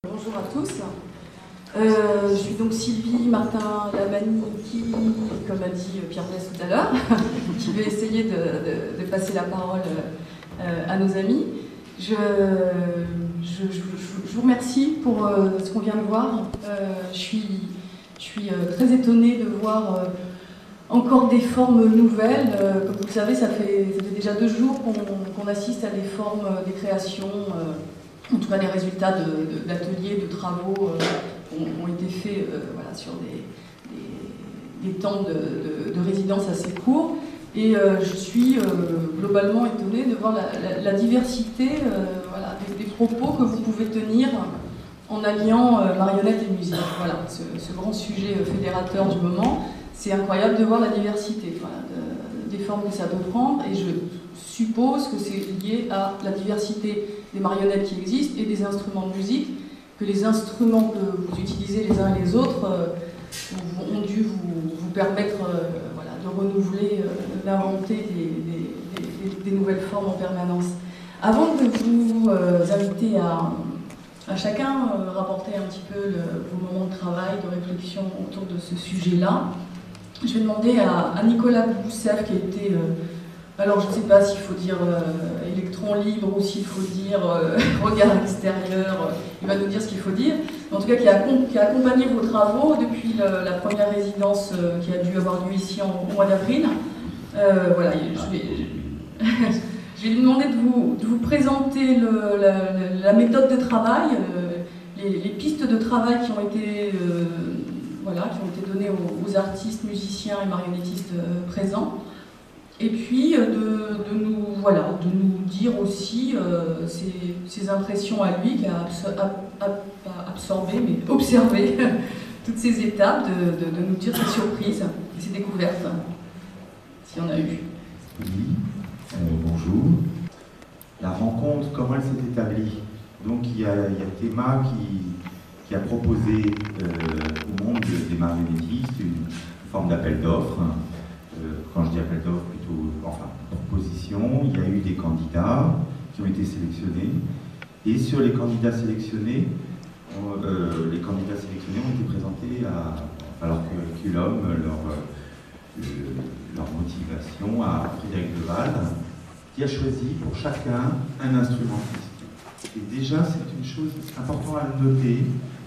Bonjour à tous. Je suis donc Sylvie Martin-Lamani qui, comme a dit Pierre Blaise tout à l'heure, qui va essayer de passer la parole à nos amis. Je vous remercie pour ce qu'on vient de voir. Je suis très étonnée de voir encore des formes nouvelles. Comme vous le savez, ça fait déjà 2 jours qu'on assiste à des formes, des créations. En tout cas, les résultats d'ateliers, de travaux ont été faits voilà, sur des temps de résidence assez courts. Et je suis globalement étonnée de voir la diversité voilà, des propos que vous pouvez tenir en alliant marionnette et musique. Voilà, ce grand sujet fédérateur du moment. C'est incroyable de voir la diversité voilà, des formes que ça peut prendre. Et je suppose que c'est lié à la diversité des marionnettes qui existent et des instruments de musique, que les instruments que vous utilisez les uns et les autres ont dû vous permettre voilà, de renouveler, d'inventer des nouvelles formes en permanence. Avant de vous inviter à chacun rapporter un petit peu vos moments de travail, de réflexion autour de ce sujet-là, je vais demander à Nicolas Bousseff, qui a été... alors je ne sais pas s'il faut dire électron libre ou s'il faut dire regard extérieur, il va nous dire ce qu'il faut dire. En tout cas, qui a accompagné vos travaux depuis la première résidence qui a dû avoir lieu ici au mois d'avril. Voilà, je vais lui demander de vous présenter la méthode de travail, les pistes de travail qui ont été, voilà, qui ont été données aux artistes, musiciens et marionnettistes présents. Et puis de nous dire aussi ses impressions à lui, qui a absorbé, mais observé toutes ces étapes, de nous dire ses surprises et ses découvertes, s'il y en a eu. Oui, bonjour. La rencontre, comment elle s'est établie? Donc il y a Théma qui a proposé au monde des marionnettistes une forme d'appel d'offres. Quand je dis appel d'offres, plutôt, enfin, proposition, il y a eu des candidats qui ont été sélectionnés. Et sur les candidats sélectionnés, ont été présentés à leur curriculum, leur motivation à Frédéric Deval, qui a choisi pour chacun un instrumentiste. Et déjà, c'est une chose importante à noter,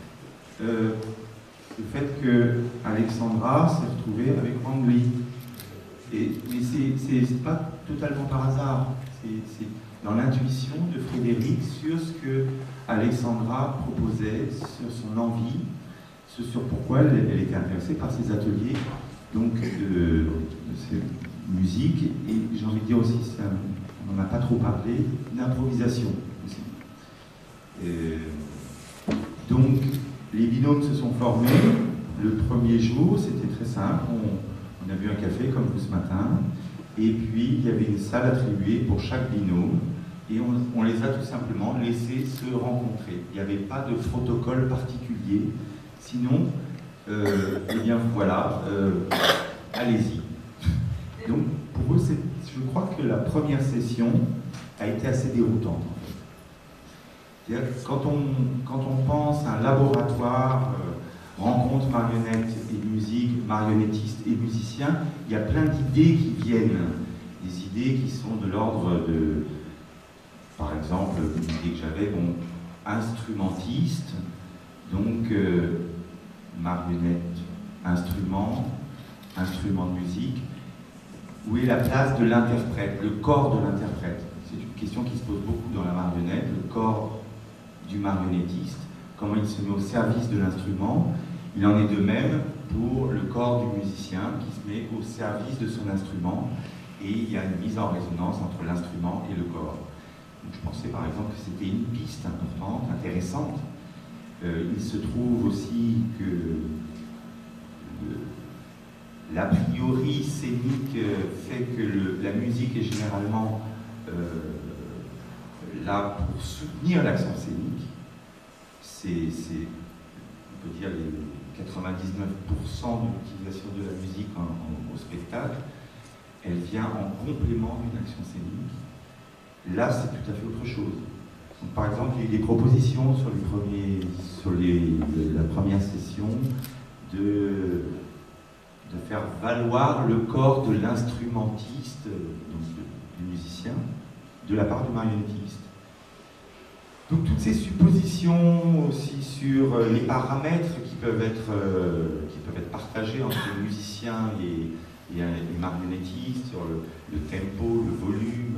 le fait que Alexandra s'est retrouvée avec Wang-Lui. Mais c'est pas totalement par hasard, c'est dans l'intuition de Frédéric sur ce que Alexandra proposait, sur son envie, sur pourquoi elle était intéressée par ces ateliers donc de ces musiques, et j'ai envie de dire aussi, on n'en a pas trop parlé, d'improvisation aussi. Donc les binômes se sont formés. Le premier jour, c'était très simple. On a bu un café comme vous ce matin, et puis il y avait une salle attribuée pour chaque binôme, et on les a tout simplement laissés se rencontrer. Il n'y avait pas de protocole particulier, sinon, eh bien voilà, allez-y. Donc pour eux, je crois que la première session a été assez déroutante. En fait. Quand on pense à un laboratoire, rencontre marionnette et musique, marionnettistes et musiciens, il y a plein d'idées qui viennent, des idées qui sont de l'ordre de, par exemple, une idée que j'avais, bon, instrumentiste, donc marionnette, instrument de musique, où est la place de l'interprète, le corps de l'interprète? C'est une question qui se pose beaucoup dans la marionnette, le corps du marionnettiste, comment il se met au service de l'instrument. Il en est de même pour le corps du musicien qui se met au service de son instrument, et il y a une mise en résonance entre l'instrument et le corps. Donc, je pensais par exemple que c'était une piste importante, intéressante. Il se trouve aussi que l'a priori scénique fait que la musique est généralement là pour soutenir l'action scénique. On peut dire les 99% de l'utilisation de la musique au spectacle, elle vient en complément d'une action scénique. Là, c'est tout à fait autre chose. Par exemple, il y a eu des propositions sur la première session de faire valoir le corps de l'instrumentiste, donc du musicien, de la part du marionnettiste. Donc toutes ces suppositions aussi sur les paramètres qui peuvent être partagés entre les musiciens et les marionnettistes, sur le tempo, le volume,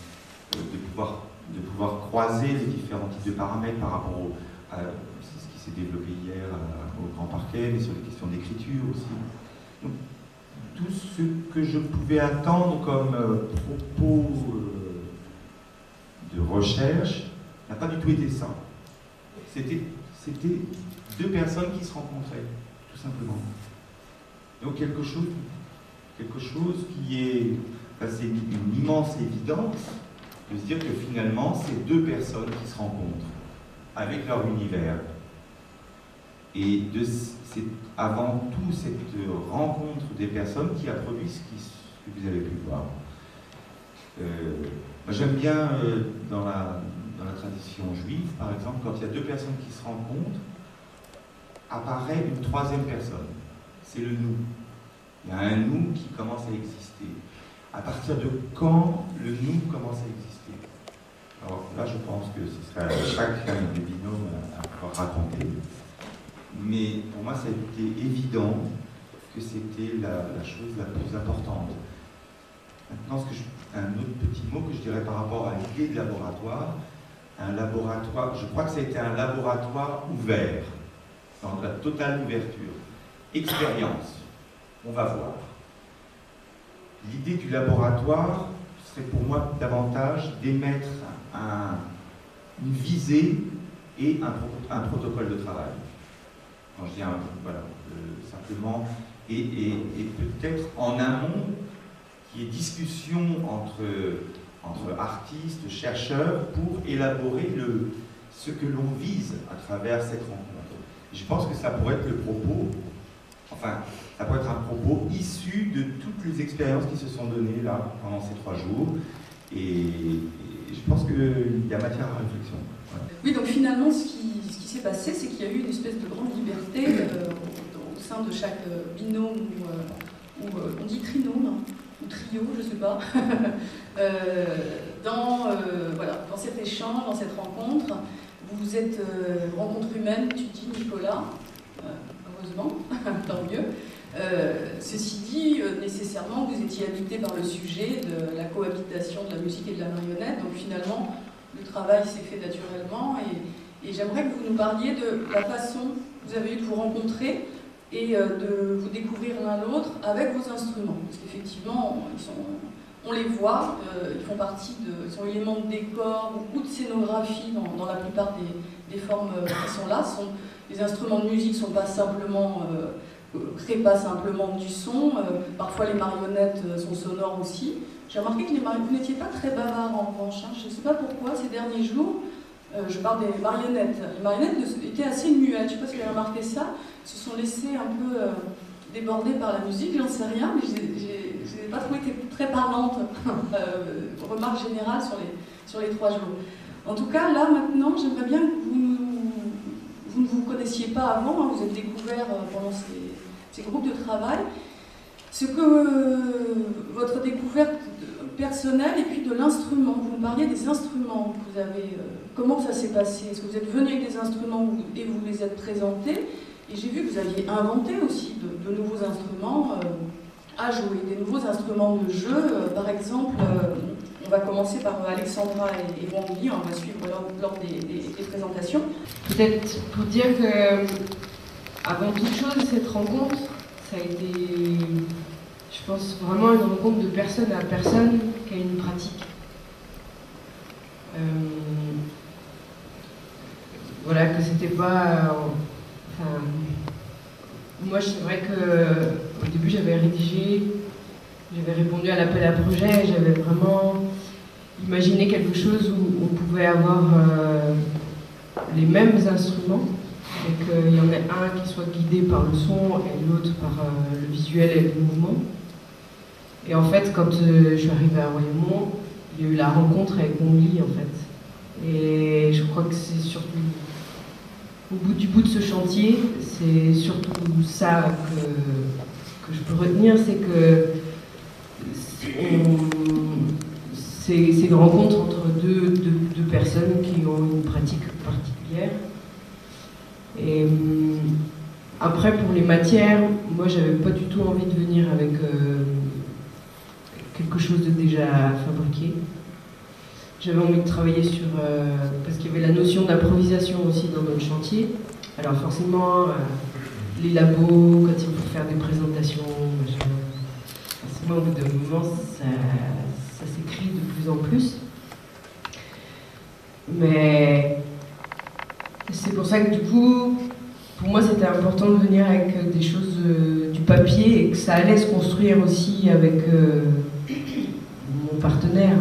de pouvoir croiser les différents types de paramètres par rapport à ce qui s'est développé hier au Grand Parquet, mais sur les questions d'écriture aussi. Donc, tout ce que je pouvais attendre comme propos de recherche n'a pas du tout été ça. C'était deux personnes qui se rencontraient, tout simplement. Donc quelque chose qui est, c'est une immense évidence de se dire que finalement, c'est deux personnes qui se rencontrent avec leur univers. Et c'est avant tout cette rencontre des personnes qui a produit ce que vous avez pu voir. Moi, j'aime bien dans la tradition juive, par exemple, quand il y a deux personnes qui se rencontrent, apparaît une troisième personne. C'est le nous. Il y a un nous qui commence à exister. À partir de quand le nous commence à exister? Alors là, je pense que ce serait à chacun des binômes à raconter. Mais pour moi, ça a été évident que c'était la chose la plus importante. Maintenant, un autre petit mot que je dirais par rapport à l'idée de laboratoire. Un laboratoire, je crois que ça a été un laboratoire ouvert, dans la totale ouverture. Expérience, on va voir. L'idée du laboratoire serait pour moi davantage d'émettre une visée et un protocole de travail. Quand je dis simplement, et peut-être en amont, qu'il y ait discussion entre artistes, chercheurs, pour élaborer ce que l'on vise à travers cette rencontre. Je pense que ça pourrait être le propos, ça pourrait être un propos issu de toutes les expériences qui se sont données là, pendant ces 3 jours, et je pense qu'il y a matière à réflexion. Voilà. Oui, donc finalement, ce qui s'est passé, c'est qu'il y a eu une espèce de grande liberté au sein de chaque binôme, ou on dit trinôme, ou trio, je ne sais pas, dans cet échange, dans cette rencontre. Vous vous êtes rencontre humaine, tu dis Nicolas, heureusement, tant mieux. Ceci dit, nécessairement, vous étiez habité par le sujet de la cohabitation de la musique et de la marionnette, donc finalement, le travail s'est fait naturellement, et j'aimerais que vous nous parliez de la façon que vous avez eu de vous rencontrer et de vous découvrir l'un l'autre avec vos instruments. Parce qu'effectivement, on les voit, ils sont éléments de décor ou de scénographie dans la plupart des formes qui sont là. Les instruments de musique créent pas simplement du son, parfois les marionnettes sont sonores aussi. J'ai remarqué que vous n'étiez pas très bavard en revanche, hein. Je ne sais pas pourquoi, ces derniers jours, je parle des marionnettes. Les marionnettes étaient assez muettes, je ne sais pas si vous avez remarqué ça, se sont laissées un peu déborder par la musique, j'en sais rien, mais je n'ai pas trouvé très parlante, remarque générale sur les 3 jours. En tout cas, là maintenant, j'aimerais bien que vous ne vous connaissiez pas avant, hein, vous êtes découverts pendant ces groupes de travail, ce que votre découverte personnelle et puis de l'instrument. Vous me parliez des instruments que vous avez. Comment ça s'est passé? Est-ce que vous êtes venu avec des instruments et vous les êtes présentés? Et j'ai vu que vous aviez inventé aussi de nouveaux instruments à jouer, des nouveaux instruments de jeu. Par exemple, on va commencer par Alexandra et Wang Li, on va suivre lors des présentations. Peut-être pour dire que, avant toute chose, cette rencontre, ça a été, je pense, vraiment une rencontre de personne à personne qui a une pratique. Voilà, que c'était pas... moi, c'est vrai qu'au début, j'avais rédigé, j'avais répondu à l'appel à projet, j'avais vraiment imaginé quelque chose où on pouvait avoir les mêmes instruments, et qu'il y en ait un qui soit guidé par le son et l'autre par le visuel et le mouvement. Et en fait, quand je suis arrivée à Royaumont, il y a eu la rencontre avec Wang Li, en fait. Et je crois que c'est surtout, au bout de ce chantier, c'est surtout ça que je peux retenir, c'est que c'est une rencontre entre deux personnes qui ont une pratique particulière. Et après, pour les matières, moi, j'avais pas du tout envie de venir avec quelque chose de déjà fabriqué. J'avais envie de travailler sur... parce qu'il y avait la notion d'improvisation aussi dans notre chantier. Alors forcément, les labos, quand il faut faire des présentations, forcément, au bout d'un moment, ça s'écrit de plus en plus. Mais c'est pour ça que du coup, pour moi, c'était important de venir avec des choses du papier et que ça allait se construire aussi avec mon partenaire.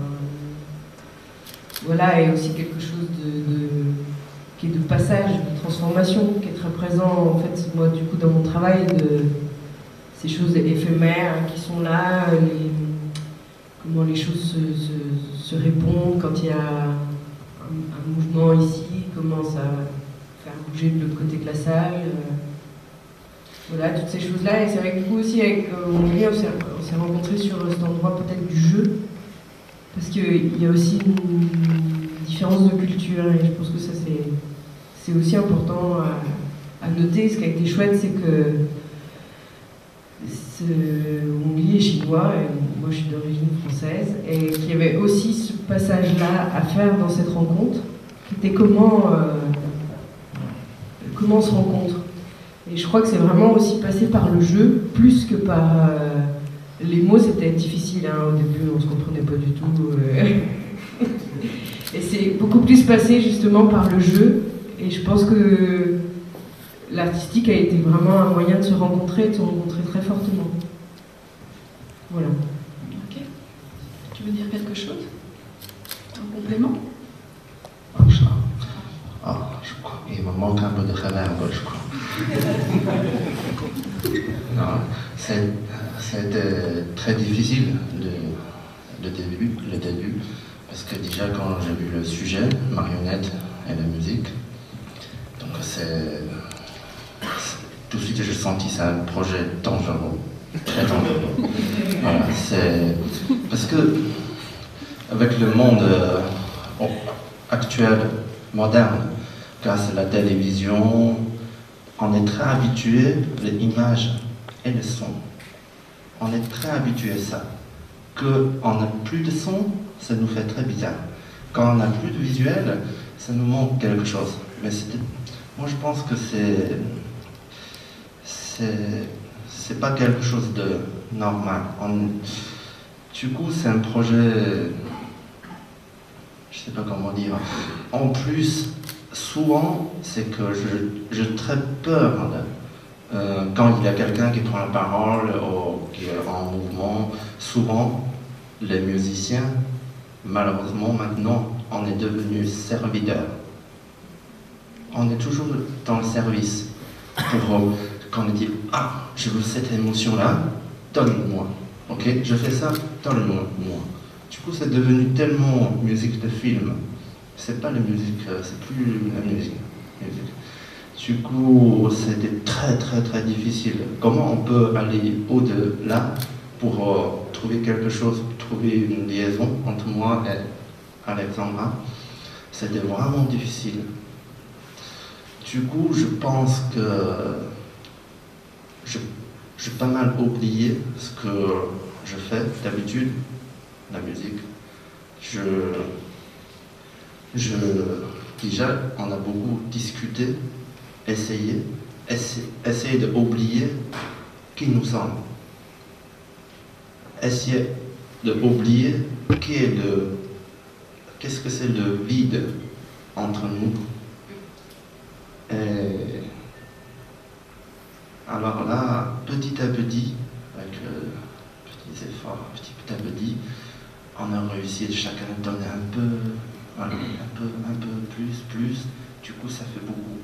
Voilà, et aussi quelque chose qui est de passage, de transformation, qui est très présent, en fait, moi, du coup, dans mon travail, de ces choses éphémères qui sont là, comment les choses se répondent quand il y a un mouvement ici, comment ça faire bouger de l'autre côté de la salle. Voilà, toutes ces choses-là. Et c'est vrai que du coup aussi, avec Henri, on s'est rencontrés sur cet endroit peut-être du jeu, parce qu'il y a aussi une différence de culture, et je pense que ça c'est aussi important à noter. Ce qui a été chouette, c'est que Henri est chinois, et moi je suis d'origine française, et qu'il y avait aussi ce passage-là à faire dans cette rencontre, qui était comment on se rencontre. Et je crois que c'est vraiment aussi passé par le jeu, plus que par... les mots, c'était difficile, hein, au début, on ne se comprenait pas du tout. Et c'est beaucoup plus passé justement par le jeu. Et je pense que l'artistique a été vraiment un moyen de se rencontrer très fortement. Voilà. Ok. Tu veux dire quelque chose? Un complément? Je crois. Il me manque un peu de chaleur, je crois. Non, c'était très difficile le début, parce que déjà quand j'ai vu le sujet, marionnette et la musique, donc tout de suite j'ai senti c'est un projet dangereux, très dangereux. Voilà, parce que avec le monde actuel, moderne, grâce à la télévision, on est très habitué aux images et le son. On est très habitué à ça. Quand on n'a plus de son, ça nous fait très bizarre. Quand on n'a plus de visuel, ça nous manque quelque chose. Mais moi je pense que c'est pas quelque chose de normal. Du coup, c'est un projet, je sais pas comment dire. En plus, souvent, c'est que j'ai très peur quand il y a quelqu'un qui prend la parole ou qui est en mouvement. Souvent, les musiciens, malheureusement, maintenant, on est devenus serviteurs. On est toujours dans le service. Quand on dit « Ah, je veux cette émotion-là, donne-moi. Ok, je fais ça, donne-moi. » Du coup, c'est devenu tellement musique de film. C'est pas la musique, c'est plus la musique. Du coup, c'était très difficile. Comment on peut aller au-delà pour trouver quelque chose, trouver une liaison entre moi et Alexandra? C'était vraiment difficile. Du coup, je pense que j'ai pas mal oublié ce que je fais d'habitude, la musique. Déjà, on a beaucoup discuté, essayé d'oublier qui nous sommes. Essayer d'oublier qu'est-ce que c'est le vide entre nous. Et alors là, petit à petit, avec petits efforts, petit à petit, on a réussi de chacun donner un peu, voilà, un peu plus. Du coup, ça fait beaucoup.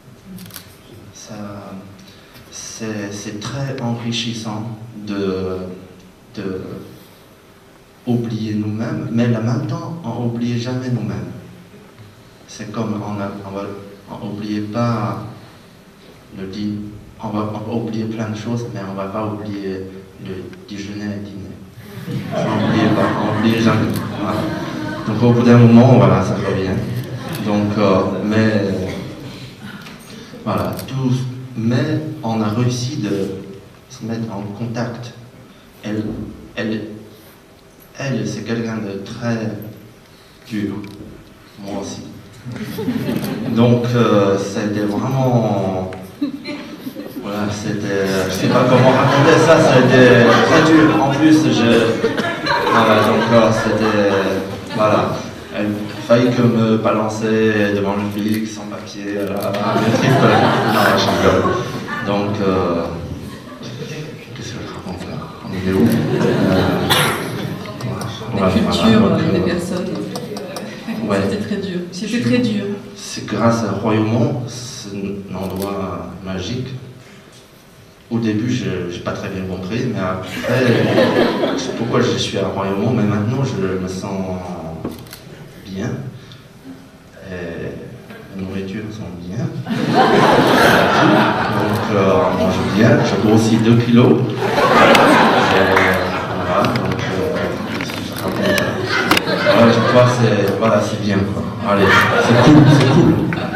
C'est très enrichissant de oublier nous-mêmes, mais en même temps, on n'oublie jamais nous-mêmes. c'est comme on n'oublie pas le dîner. On va oublier plein de choses, mais on ne va pas oublier le déjeuner et le dîner. On n'oublie jamais. Voilà. Donc au bout d'un moment, voilà, ça revient. Donc, voilà, mais on a réussi de se mettre en contact. Elle c'est quelqu'un de très dur, moi aussi. Donc c'était vraiment, voilà, je sais pas comment raconter ça, c'était très dur. En plus, voilà, donc c'était, voilà, elle faillit que me balancer devant le flic sans papier, le triple. Non, je rigole. Donc, qu'est-ce que je raconte là? On est où? La culture des personnes. Ouais. C'était très dur. C'était très dur. C'est grâce à Royaumont, c'est un endroit magique. Au début, je n'ai pas très bien compris, mais après, je sais pourquoi je suis à Royaumont, mais maintenant je me sens bien. Et les nourritures sont bien. Donc, on mange bien. Je grossis 2 kilos. Voilà, donc, je raconte. Je crois que c'est bien, quoi. Allez, c'est cool, c'est cool.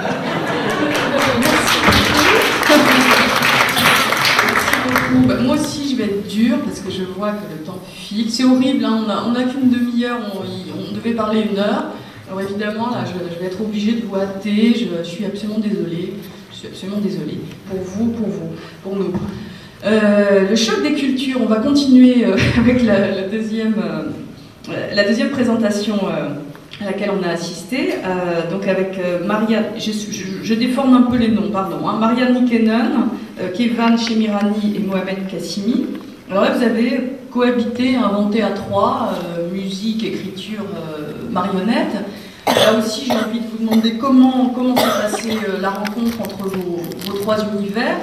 Bah, moi aussi, je vais être dure parce que je vois que le temps file. C'est horrible, hein, on n'a qu'une demi-heure, on devait parler 1 heure. Alors évidemment, là, je vais être obligée de vous hâter. Je suis absolument désolée. Je suis absolument désolée. Pour vous, pour nous. Le choc des cultures, on va continuer avec la deuxième présentation à laquelle on a assisté. Donc avec Marianne, je déforme un peu les noms, pardon. Hein, Marianne Nikenen, Kevan Chemirani et Mohamed Kassimi. Alors là, vous avez cohabité, inventé à 3, musique, écriture, marionnette. Là aussi, j'ai envie de vous demander comment s'est passée la rencontre entre vos 3 univers.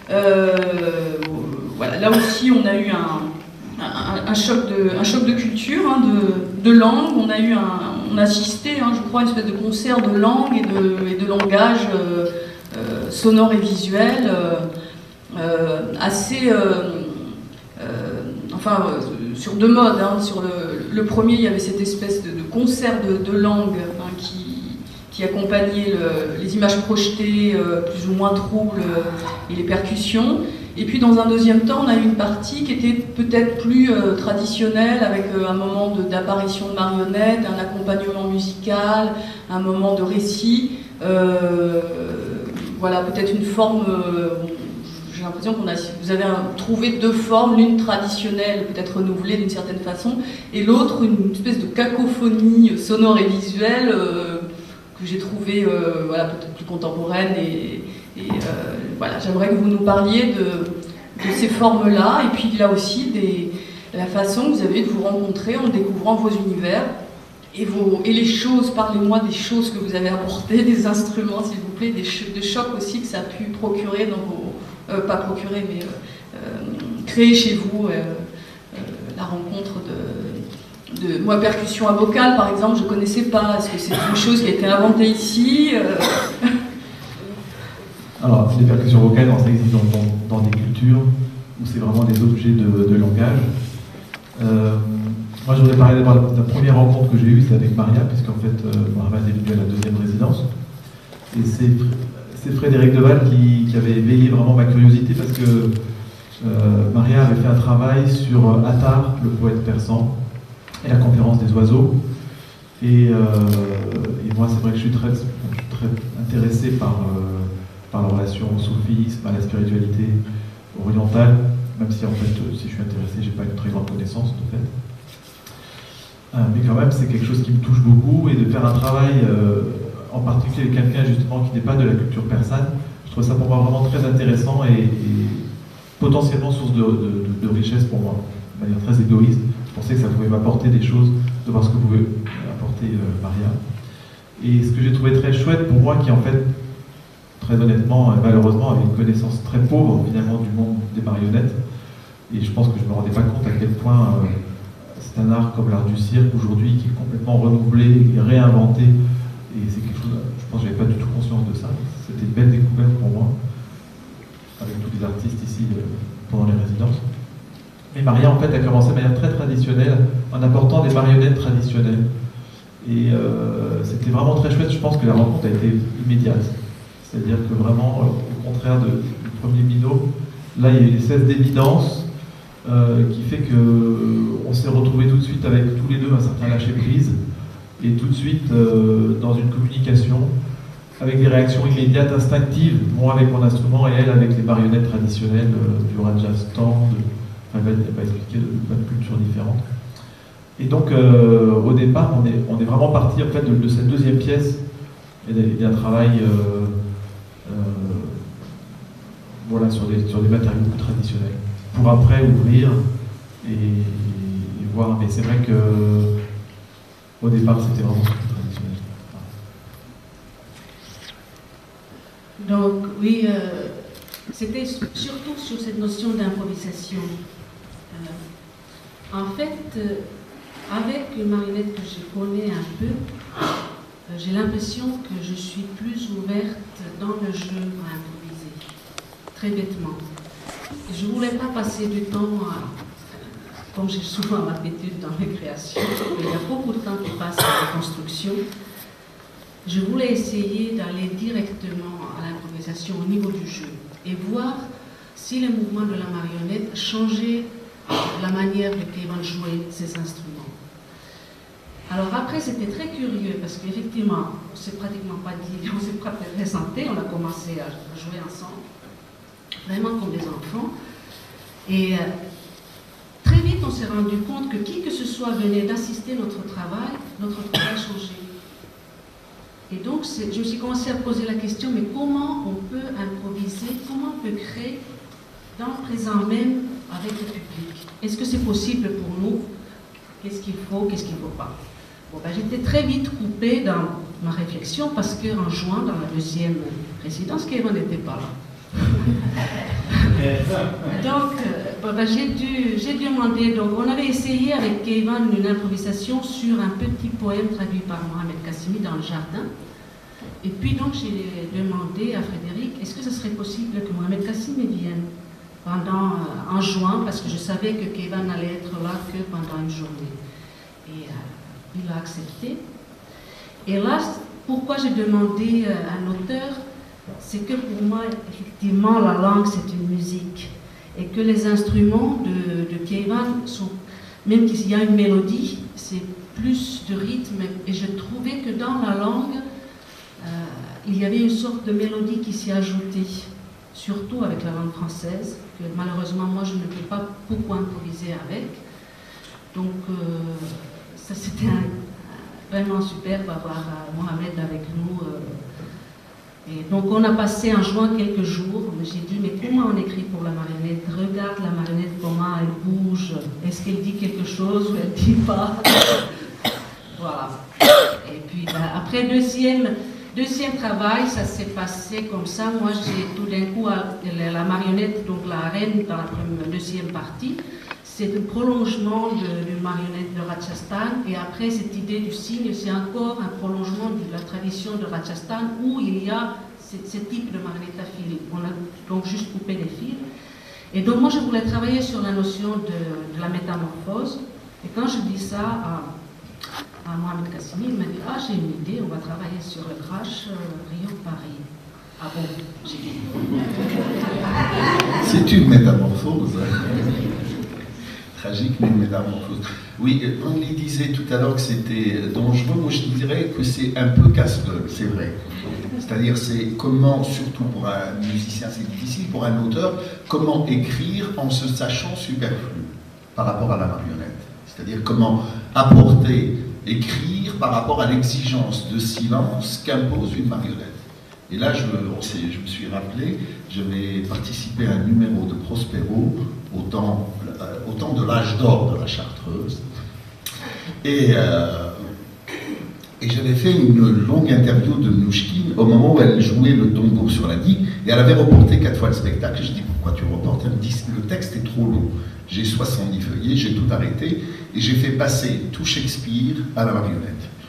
Voilà, là aussi, on a eu un choc de culture, hein, de langue. On a assisté, hein, je crois, à une espèce de concert de langue et de langage sonore et visuel assez... sur 2 modes. Hein. Sur le premier, il y avait cette espèce de concert de langue, hein, qui accompagnait les images projetées, plus ou moins troubles, et les percussions. Et puis dans un deuxième temps, on a eu une partie qui était peut-être plus traditionnelle, avec un moment d'apparition de marionnettes, un accompagnement musical, un moment de récit. Voilà, peut-être une forme... j'ai l'impression que vous avez trouvé 2 formes, l'une traditionnelle, peut-être renouvelée d'une certaine façon, et l'autre une espèce de cacophonie sonore et visuelle que j'ai trouvée voilà, peut-être plus contemporaine. Voilà, j'aimerais que vous nous parliez de ces formes-là, et puis là aussi la façon que vous avez de vous rencontrer en découvrant vos univers et les choses. Parlez-moi des choses que vous avez apportées, des instruments s'il vous plaît, des chocs aussi que ça a pu procurer dans vos... pas procurer, mais créer chez vous la rencontre de... Moi, percussion à vocal, par exemple, je ne connaissais pas. Est-ce que c'est une chose qui a été inventée ici Alors, les percussions vocales, ça existe dans des cultures où c'est vraiment des objets de langage. Moi, je voudrais parler d'abord de la première rencontre que j'ai eue, c'est avec Maria, puisqu'en fait, Mohamed est venu à la 2e résidence. Et c'est Frédéric Deval qui avait éveillé vraiment ma curiosité, parce que Maria avait fait un travail sur Attar, le poète persan, et la conférence des oiseaux. Et moi, c'est vrai que je suis très intéressé par la relation au soufisme, à la spiritualité orientale, même si en fait, si je suis intéressé, je n'ai pas une très grande connaissance de fait. Mais quand même, c'est quelque chose qui me touche beaucoup, et de faire un travail en particulier avec quelqu'un justement qui n'est pas de la culture persane, je trouve ça pour moi vraiment très intéressant et potentiellement source de richesse pour moi, de manière très égoïste. Je pensais que ça pouvait m'apporter des choses, de voir ce que pouvait apporter Maria. Et ce que j'ai trouvé très chouette pour moi, qui en fait, très honnêtement, malheureusement, avait une connaissance très pauvre finalement du monde des marionnettes, et je pense que je ne me rendais pas compte à quel point c'est un art comme l'art du cirque aujourd'hui qui est complètement renouvelé et réinventé Et c'est quelque chose, je pense que j'avais pas du tout conscience de ça. C'était une belle découverte pour moi, avec tous les artistes ici pendant les résidences. Mais Maria, en fait, a commencé de manière très traditionnelle, en apportant des marionnettes traditionnelles. Et c'était vraiment très chouette. Je pense que la rencontre a été immédiate. C'est-à-dire que vraiment, au contraire du premier Minot, là, il y a eu une espèce d'évidence qui fait qu'on s'est retrouvés tout de suite avec tous les deux un certain lâcher-prise, et tout de suite dans une communication avec des réactions immédiates, instinctives, moi avec mon instrument et elle avec les marionnettes traditionnelles du Rajasthan. Elle va expliquer plein de cultures différentes. Et donc, au départ, on est vraiment parti en fait, de cette deuxième pièce et d'un travail voilà, sur des matériaux plus traditionnels, pour après ouvrir et voir. Mais c'est vrai qu'au départ, c'était vraiment plus traditionnel. Donc, oui, c'était surtout sur cette notion d'improvisation. En fait, avec une marionnette que je connais un peu, j'ai l'impression que je suis plus ouverte dans le jeu à improviser, très bêtement. Je ne voulais pas passer du temps, comme j'ai souvent l'habitude dans mes créations, il y a beaucoup de temps qui passe à la construction. Je voulais essayer d'aller directement à l'improvisation au niveau du jeu et voir si les mouvements de la marionnette changeaient la manière dont Keivan jouait ses instruments. Alors après, c'était très curieux parce qu'effectivement, on ne s'est pratiquement pas dit, on ne s'est pas présenté, on a commencé à jouer ensemble, vraiment comme des enfants. Et très vite, on s'est rendu compte que qui que ce soit venait d'assister notre travail changeait. Et donc, je me suis commencé à poser la question, mais comment on peut improviser, comment on peut créer dans le présent même avec le public? Est-ce que c'est possible pour nous? Qu'est-ce qu'il faut, qu'est-ce qu'il ne faut pas? Bon, ben, j'étais très vite coupée dans ma réflexion parce qu'en juin, dans la deuxième résidence, Keivan n'était pas là. Donc, ben, j'ai dû demander, donc on avait essayé avec Keivan une improvisation sur un petit poème traduit par Mohamed Kassimi dans le jardin. Et puis donc j'ai demandé à Frédéric, est-ce que ce serait possible que Mohamed Kassimi vienne en juin, parce que je savais que Keivan n'allait être là que pendant une journée. Et il a accepté. Et là, pourquoi j'ai demandé à un auteur, c'est que pour moi, effectivement, la langue, c'est une musique. Et que les instruments de Keivan sont, même s'il y a une mélodie, c'est plus de rythme. Et je trouvais que dans la langue, il y avait une sorte de mélodie qui s'y ajoutait, surtout avec la langue française, que malheureusement, moi, je ne peux pas beaucoup improviser avec. Donc, ça, c'était vraiment superbe d'avoir Mohamed avec nous. Et donc, on a passé en juin quelques jours. J'ai dit, mais comment on écrit pour la marionnette? Regarde la marionnette, comment elle bouge. Est-ce qu'elle dit quelque chose ou elle ne dit pas? Voilà. Et puis, après deuxième travail, ça s'est passé comme ça. Moi, j'ai tout d'un coup, la marionnette, donc la reine dans la deuxième partie, c'est un prolongement d'une marionnette de Rajasthan. Et après, cette idée du cygne, c'est encore un prolongement de la tradition de Rajasthan où il y a ce type de marionnette à fil. On a donc juste coupé les fils. Et donc, moi, je voulais travailler sur la notion de la métamorphose. Et quand je dis ça à Mohamed Kassimi, il m'a dit, ah, j'ai une idée, on va travailler sur le crash Rio-Paris. Ah bon, j'ai dit. C'est une métamorphose. Tragique, mais une métamorphose. Oui, on lui disait tout à l'heure que c'était dangereux. Moi, je dirais que c'est un peu casse-gueule, c'est vrai. C'est-à-dire, c'est comment, surtout pour un musicien, c'est difficile, pour un auteur, comment écrire en se sachant superflu par rapport à la marionnette. C'est-à-dire, comment apporter, écrire par rapport à l'exigence de silence qu'impose une marionnette. Et là, je me suis rappelé, j'avais participé à un numéro de Prospero au temps de l'âge d'or de la Chartreuse. Et j'avais fait une longue interview de Mnouchkine au moment où elle jouait le tambour sur la digue, et elle avait reporté 4 fois le spectacle. Je dis, pourquoi tu reportes? Elle me dit, le texte est trop long. J'ai 70 feuillets, j'ai tout arrêté, et j'ai fait passer tout Shakespeare à la marionnette.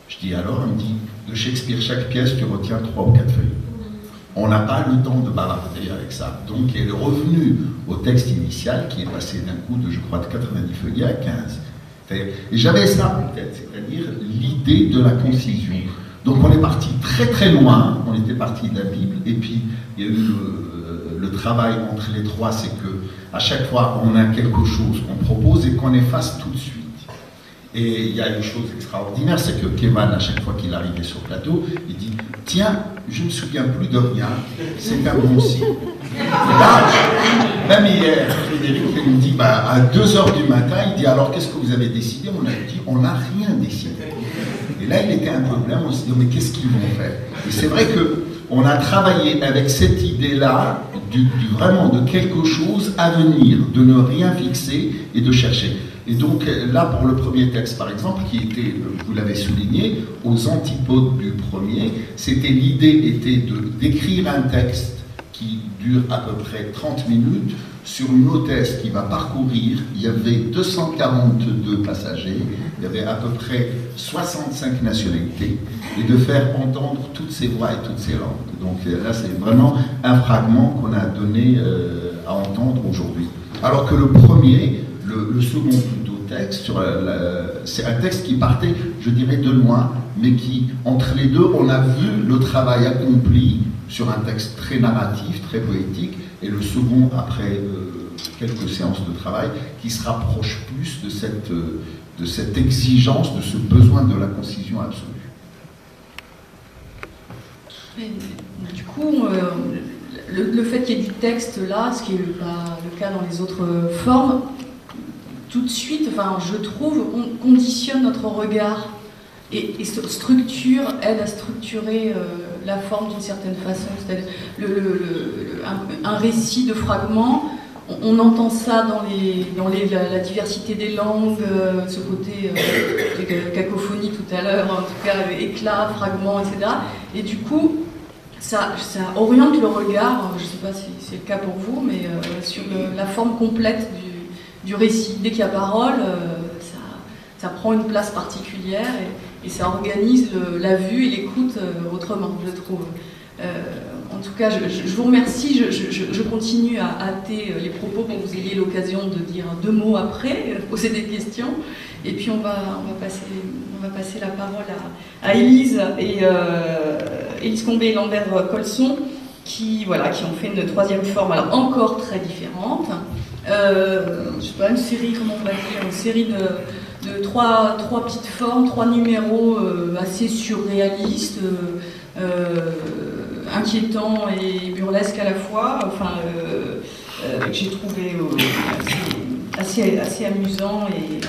Je dis alors, il me dit, de Shakespeare, chaque pièce, tu retiens 3 ou 4 feuilles. On n'a pas le temps de bavarder avec ça. Donc il est revenu au texte initial qui est passé d'un coup de, je crois, de 90 feuillets à 15. Et j'avais ça en tête, c'est-à-dire l'idée de la concision. Donc on est parti très très loin, on était parti de la Bible, et puis il y a eu le travail entre les trois, c'est que à chaque fois on a quelque chose qu'on propose et qu'on efface tout de suite. Et il y a une chose extraordinaire, c'est que Kevin, à chaque fois qu'il arrivait sur le plateau, il dit « Tiens, je ne me souviens plus de rien, c'est un bon signe. » Là, même hier, Frédéric il me dit à 2h du matin, il dit « Alors, qu'est-ce que vous avez décidé ?» On a dit « On n'a rien décidé. » Et là, il était un peu blanc, on s'est dit « Mais qu'est-ce qu'ils vont faire ?» Et c'est vrai qu'on a travaillé avec cette idée-là, vraiment de quelque chose à venir, de ne rien fixer et de chercher. Et donc là, pour le premier texte, par exemple, qui était, vous l'avez souligné, aux antipodes du premier, l'idée était d'écrire un texte qui dure à peu près 30 minutes sur une hôtesse qui va parcourir. Il y avait 242 passagers, il y avait à peu près 65 nationalités, et de faire entendre toutes ces voix et toutes ces langues. Donc là, c'est vraiment un fragment qu'on a donné à entendre aujourd'hui. Alors que le premier, le second plutôt texte, c'est un texte qui partait, je dirais, de loin, mais qui, entre les deux, on a vu le travail accompli sur un texte très narratif, très poétique, et le second, après quelques séances de travail, qui se rapproche plus de cette exigence, de ce besoin de la concision absolue. Et, du coup, le fait qu'il y ait du texte là, ce qui n'est pas le cas dans les autres formes, tout de suite, enfin, je trouve, on conditionne notre regard et structure, aide à structurer la forme d'une certaine façon. C'est-à-dire un récit de fragments, on entend ça dans la diversité des langues, ce côté cacophonie tout à l'heure, en tout cas éclat, fragments, etc. Et du coup, ça oriente le regard, je ne sais pas si c'est le cas pour vous, mais sur la forme complète du récit. Dès qu'il y a parole, ça prend une place particulière et ça organise la vue et l'écoute autrement, je trouve. En tout cas, je vous remercie, je continue à hâter les propos pour que vous ayez l'occasion de dire 2 mots après, poser des questions, et puis on va passer la parole à Élise Élise Combet et Lambert Colson, qui ont fait une 3e forme, alors encore très différente. Je sais pas, une série, comment on va dire, une série de 3 petites formes, 3 numéros assez surréalistes, inquiétants et burlesques à la fois, enfin, que j'ai trouvé assez amusant et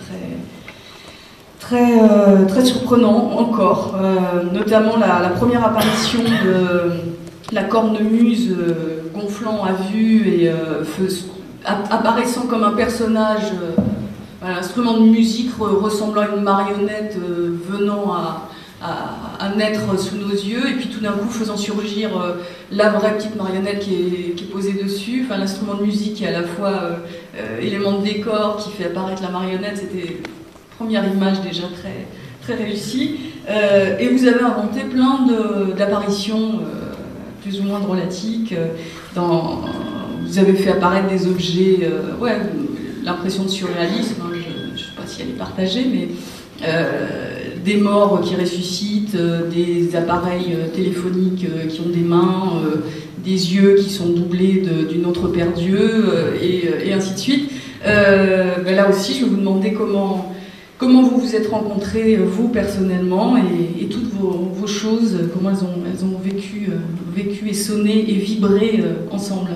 très surprenant encore, notamment la première apparition de la cornemuse gonflant à vue et apparaissant comme un personnage, un instrument de musique ressemblant à une marionnette venant à naître sous nos yeux, et puis tout d'un coup faisant surgir la vraie petite marionnette qui est posée dessus, enfin l'instrument de musique qui est à la fois élément de décor qui fait apparaître la marionnette. C'était une première image déjà très, très réussie, et vous avez inventé plein d'apparitions plus ou moins drôlatiques, vous avez fait apparaître des objets, l'impression de surréalisme, hein, je ne sais pas si elle est partagée, mais des morts qui ressuscitent, des appareils téléphoniques qui ont des mains, des yeux qui sont doublés d'une autre paire d'yeux, et ainsi de suite. Là aussi, je vais vous demander comment vous vous êtes rencontrés, vous personnellement, et toutes vos choses, comment elles ont vécu et sonné et vibré ensemble.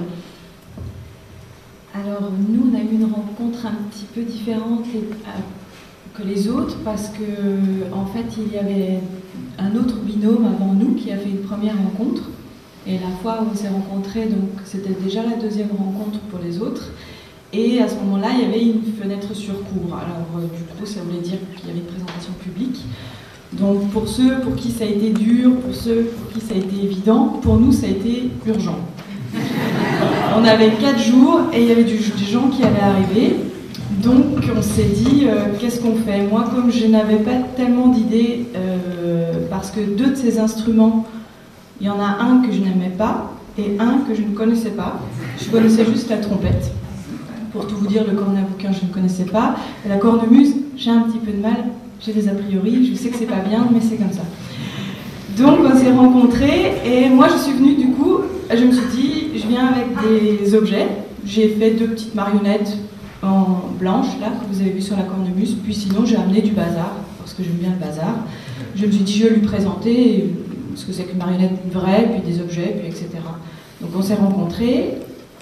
Alors nous, on a eu une rencontre un petit peu différente que les autres, parce que en fait, il y avait un autre binôme avant nous qui a fait une première rencontre, et la fois où on s'est rencontrés, donc c'était déjà la 2e rencontre pour les autres, et à ce moment-là, il y avait une fenêtre sur cours. Alors du coup, ça voulait dire qu'il y avait une présentation publique. Donc pour ceux pour qui ça a été dur, pour ceux pour qui ça a été évident, pour nous, ça a été urgent. On avait 4 jours et il y avait des gens qui allaient arriver. Donc on s'est dit, qu'est-ce qu'on fait? Moi, comme je n'avais pas tellement d'idées, parce que 2 de ces instruments, il y en a un que je n'aimais pas et un que je ne connaissais pas. Je connaissais juste la trompette. Pour tout vous dire, le cornabouquin, je ne connaissais pas. Et la cornemuse, j'ai un petit peu de mal, j'ai des a priori, je sais que c'est pas bien, mais c'est comme ça. Donc on s'est rencontrés et moi je suis venue du coup, je me suis dit, je viens avec des objets. J'ai fait 2 petites marionnettes en blanche, là, que vous avez vu sur la cornemuse, puis sinon j'ai amené du bazar, parce que j'aime bien le bazar. Je me suis dit, je vais lui présenter ce que c'est qu'une marionnette vraie, puis des objets, puis etc. Donc on s'est rencontrés,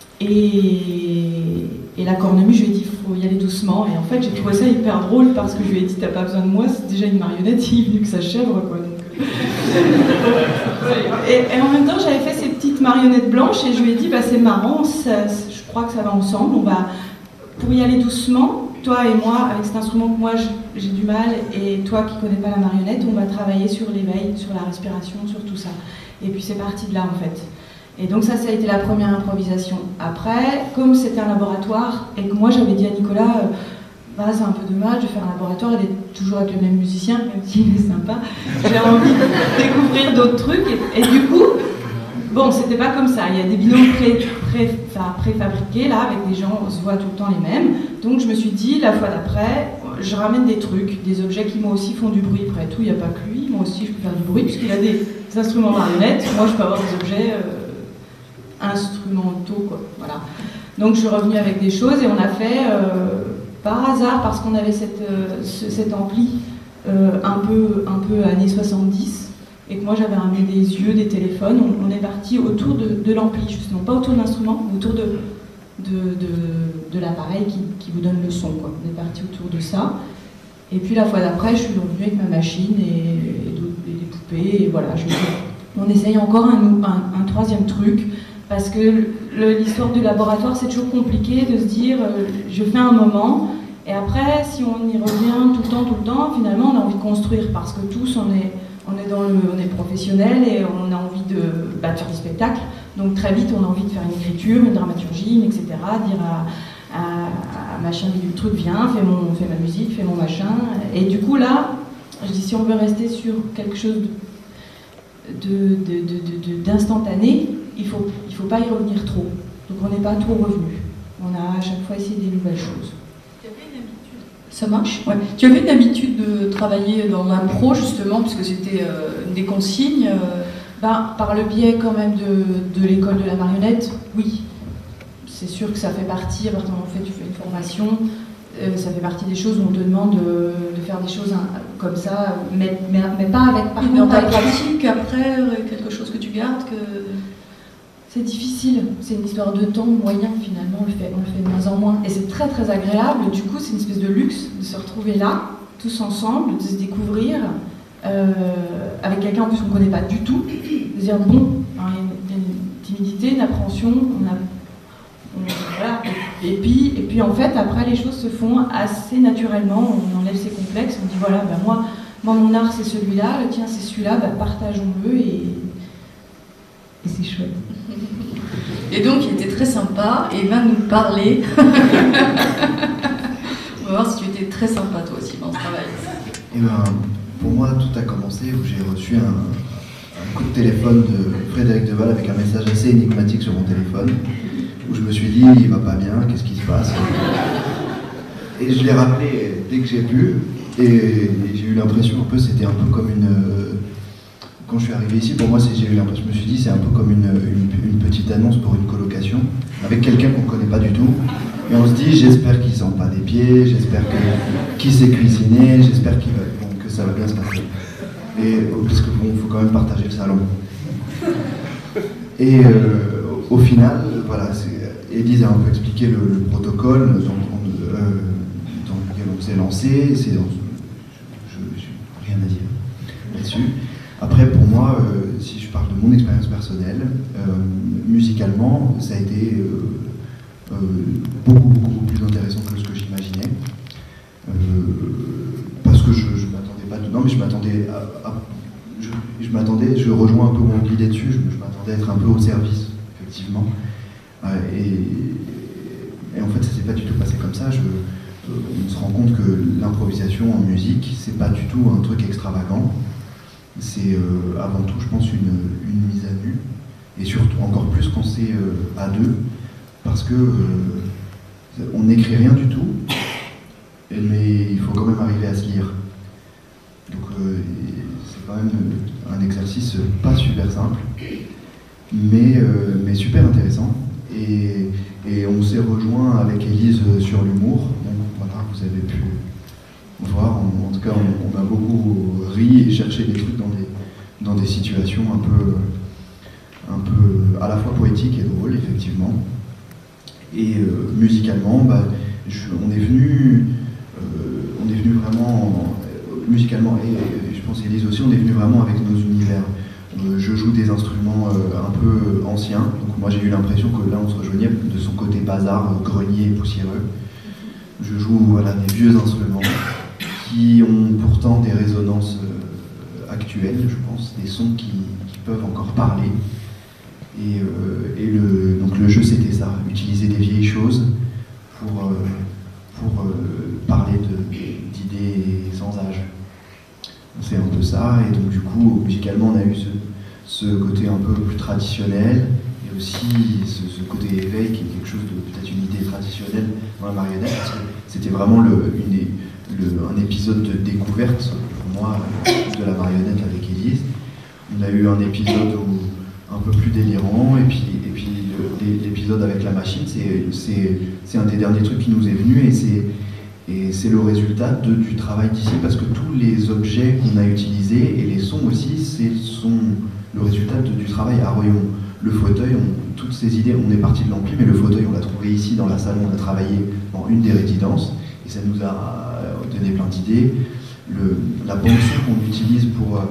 et la cornemuse, je lui ai dit, il faut y aller doucement, et en fait j'ai trouvé ça hyper drôle, parce que je lui ai dit, t'as pas besoin de moi, c'est déjà une marionnette, il est venu que ça chèvre, quoi. Donc... et en même temps, j'avais fait ces petites marionnettes blanches, et je lui ai dit, bah, c'est marrant, je crois que ça va ensemble, on va... Pour y aller doucement, toi et moi, avec cet instrument que moi j'ai du mal, et toi qui connais pas la marionnette, on va travailler sur l'éveil, sur la respiration, sur tout ça. Et puis c'est parti de là en fait. Et donc ça a été la première improvisation. Après, comme c'était un laboratoire, et que moi j'avais dit à Nicolas, bah, c'est un peu dommage de faire un laboratoire et d'être toujours avec le même musicien, même s'il est sympa, j'ai envie de découvrir d'autres trucs, et du coup, bon, c'était pas comme ça. Il y a des binômes préfabriqués, là, avec des gens, on se voit tout le temps les mêmes. Donc je me suis dit, la fois d'après, je ramène des trucs, des objets qui moi aussi font du bruit. Après tout, il n'y a pas que lui, moi aussi je peux faire du bruit, puisqu'il a des instruments marionnettes. Moi je peux avoir des objets instrumentaux, quoi. Voilà. Donc je suis revenue avec des choses et on a fait, par hasard, parce qu'on avait cet ampli un peu années 70, et que moi j'avais ramené des yeux, des téléphones, on est parti autour de l'ampli, justement, pas autour de l'instrument, mais autour de l'appareil qui vous donne le son, quoi. On est parti autour de ça. Et puis la fois d'après, je suis revenue avec ma machine et des poupées, et voilà. On essaye encore un troisième truc, parce que l'histoire du laboratoire, c'est toujours compliqué de se dire, je fais un moment, et après, si on y revient tout le temps, finalement, on a envie de construire, parce que tous, on est professionnels et on a envie de faire des spectacles. Donc très vite, on a envie de faire une écriture, une dramaturgie, etc. Dire à machin, le truc, viens, fais ma musique, fais mon machin. Et du coup, là, je dis, si on veut rester sur quelque chose d'instantané, il faut pas y revenir trop. Donc on n'est pas trop revenu. On a à chaque fois essayé des nouvelles choses. Ça marche? Ouais. Tu avais une habitude de travailler dans l'impro, justement, puisque c'était des consignes, par le biais quand même de l'école de la marionnette, oui. C'est sûr que ça fait partie, à partir du moment où tu fais une formation, ça fait partie des choses où on te demande de faire des choses comme ça, mais pas avec... Par contre, dans ta pratique, après, quelque chose que tu gardes que... C'est difficile, c'est une histoire de temps moyen finalement, on le fait de moins en moins. Et c'est très très agréable, du coup c'est une espèce de luxe de se retrouver là, tous ensemble, de se découvrir, avec quelqu'un en plus qu'on ne connaît pas du tout, de dire bon, hein, il y a une timidité, une appréhension, voilà. Et puis en fait après les choses se font assez naturellement, on enlève ses complexes, on dit voilà, ben moi mon art c'est celui-là, le tien c'est celui-là, ben partageons-le et c'est chouette. Et donc, il était très sympa et va nous parler. On va voir si tu étais très sympa toi aussi dans ce travail. Et ben, pour moi, tout a commencé où j'ai reçu un coup de téléphone de Frédéric Deval avec un message assez énigmatique sur mon téléphone, où je me suis dit, il va pas bien, qu'est-ce qui se passe? Et je l'ai rappelé dès que j'ai pu, et j'ai eu l'impression un peu, c'était un peu comme une... Quand je suis arrivé ici, pour moi, j'ai eu l'impression, je me suis dit, c'est un peu comme une petite annonce pour une colocation, avec quelqu'un qu'on ne connaît pas du tout. Et on se dit, j'espère qu'il ne sent pas des pieds, j'espère qu'il sait cuisiner, j'espère que ça va bien se passer. Parce qu'il faut quand même partager le salon. Et au final, voilà, Élise a un peu expliqué le protocole dans lequel on s'est lancé. Je n'ai rien à dire là-dessus. Après, pour moi, si je parle de mon expérience personnelle, musicalement, ça a été beaucoup plus intéressant que ce que j'imaginais. Parce que je m'attendais pas... Non, mais je rejoins un peu mon guide dessus, je m'attendais à être un peu au service, effectivement. Et en fait, ça s'est pas du tout passé comme ça. on se rend compte que l'improvisation en musique, c'est pas du tout un truc extravagant. C'est avant tout, je pense, une mise à nu. Et surtout, encore plus quand c'est à deux, parce que on n'écrit rien du tout, mais il faut quand même arriver à se lire. Donc c'est quand même un exercice pas super simple, mais super intéressant. Et on s'est rejoint avec Élise sur l'humour. Donc voilà, vous avez pu voir. En tout cas, on a beaucoup ri et cherché des trucs dans des situations un peu à la fois poétiques et drôles, effectivement. Et musicalement, on est venu vraiment musicalement, et je pense Élise aussi, on est venu vraiment avec nos univers. Je joue des instruments un peu anciens, donc moi j'ai eu l'impression que là on se rejoignait de son côté bazar, grenier et poussiéreux. Je joue des vieux instruments qui ont pourtant des résonances actuelles, je pense, des sons qui peuvent encore parler. Donc le jeu c'était ça, utiliser des vieilles choses pour parler d'idées sans âge. C'est un peu ça, et donc du coup musicalement on a eu ce côté un peu plus traditionnel, et aussi ce côté éveil qui est quelque chose de peut-être une idée traditionnelle dans la marionnette, parce que c'était vraiment un épisode de découverte pour moi de la marionnette avec Élise. On a eu un épisode un peu plus délirant, et puis l'épisode avec la machine, c'est un des derniers trucs qui nous est venu, et c'est le résultat du travail d'ici, parce que tous les objets qu'on a utilisés, et les sons aussi, sont le résultat du travail à Royaumont. Le fauteuil, toutes ces idées, on est parti de l'ampli, mais le fauteuil, on l'a trouvé ici dans la salle, on a travaillé dans une des résidences, et ça nous a donné plein d'idées. La bande-son qu'on utilise pour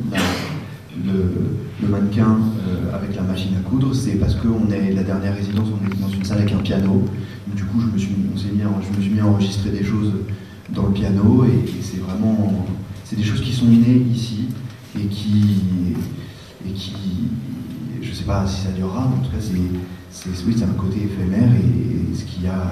le mannequin avec la machine à coudre, c'est parce qu'on est la dernière résidence, on est dans une salle avec un piano. Donc, du coup, je me suis mis à enregistrer des choses dans le piano, et c'est des choses qui sont innées ici et qui je sais pas si ça durera, mais en tout cas c'est un côté éphémère, et ce qu'il y a,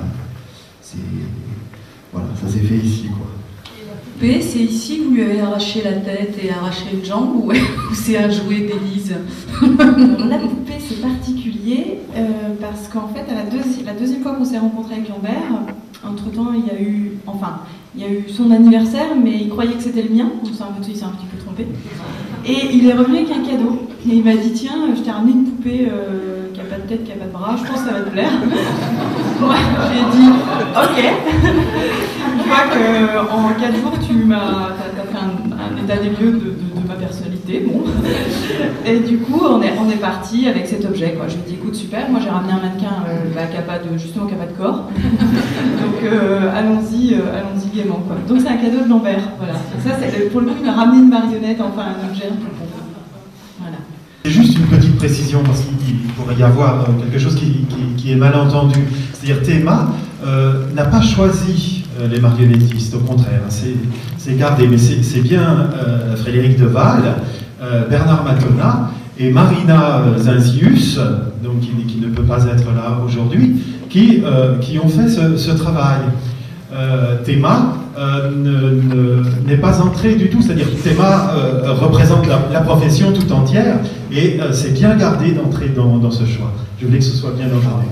ça s'est fait ici, quoi. C'est ici que vous lui avez arraché la tête et arraché une jambe, ou c'est un jouet d'Élise? La poupée, c'est particulier parce qu'en fait, la deuxième fois qu'on s'est rencontrés avec Lambert, entre-temps, il y a eu son anniversaire, mais il croyait que c'était le mien, donc il s'est un petit peu trompé. Et il est revenu avec un cadeau. Et il m'a dit, tiens, je t'ai ramené une poupée qui n'a pas de tête, qui n'a pas de bras, je pense que ça va te plaire. J'ai dit, ok. Je vois qu'en 4 jours, tu as fait un état des lieux de ma personnalité. Bon. Et du coup, on est parti avec cet objet, quoi. Je lui ai dit, écoute, super, moi j'ai ramené un mannequin qui n'a pas de corps. Donc allons-y gaiement, quoi. Donc c'est un cadeau de Lambert, voilà. Et ça, pour le coup, il m'a ramené une marionnette, enfin un objet un peu bon. Voilà. C'est juste une petite précision, parce qu'il pourrait y avoir quelque chose qui est mal entendu. C'est-à-dire Théma n'a pas choisi les marionnettistes, au contraire, c'est gardé, mais c'est bien Frédéric Deval, Bernard Matona et Marina Zinzius, donc qui ne peut pas être là aujourd'hui, qui ont fait ce travail. Théma n'est pas entré du tout, c'est-à-dire que Théma représente la profession tout entière, et c'est bien gardé d'entrer dans ce choix. Je voulais que ce soit bien entendu.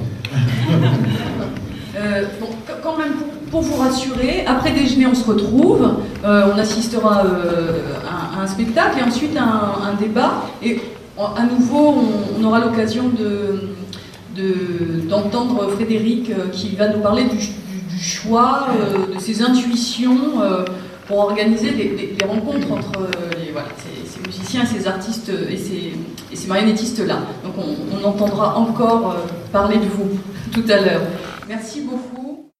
Quand même, pour vous rassurer, après déjeuner on se retrouve, on assistera à un spectacle et ensuite à un débat, et à nouveau on aura l'occasion d'entendre Frédéric qui va nous parler du choix, de ses intuitions pour organiser des rencontres entre ces musiciens, ces artistes et ces marionnettistes-là. Donc on entendra encore parler de vous tout à l'heure. Merci beaucoup.